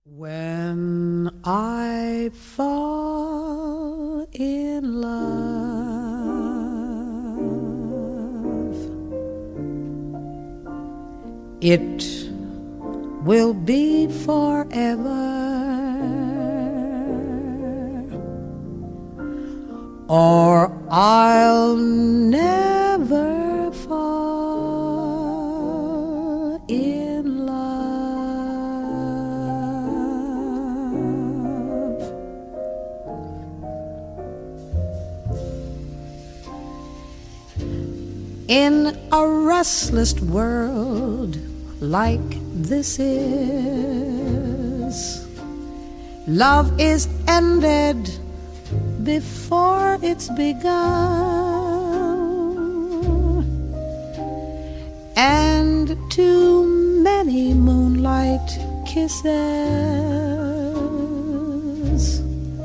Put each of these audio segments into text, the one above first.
When I fall in love, it will be forever, or I'll never fall in love. In a restless world like this is, love is ended before it's begun, and too many moonlight kisses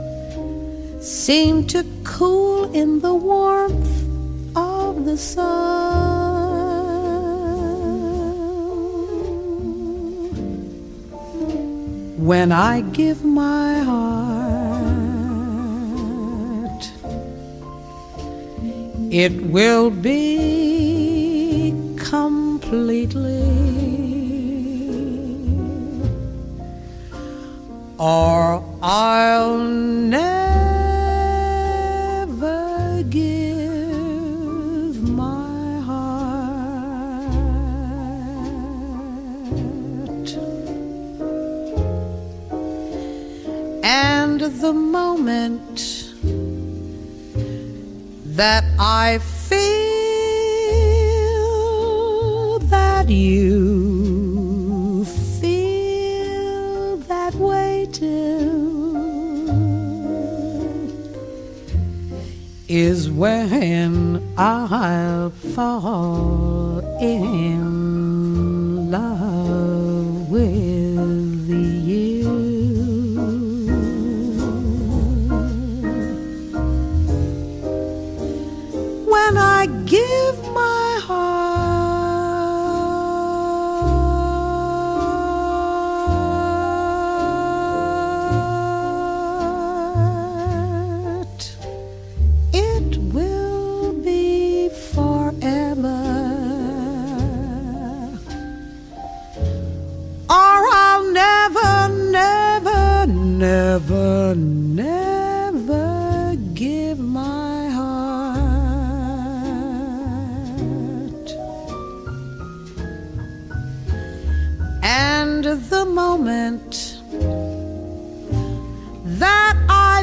seem to cool in the warmth of the sun. When I give my heart, it will be completely, or I'll never give my heart. And the moment that I feel that you feel that way too is when I'll fall in love with you. When I give my heart, it will be forever, or I'll never, never, never, never give my heart. And the moment that I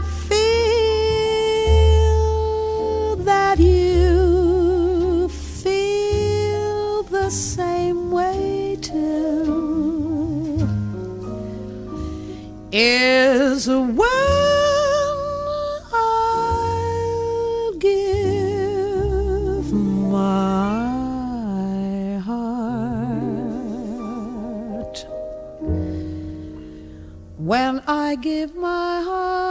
feel that you feel the same way too is when I'll give my heart. When I give my heart,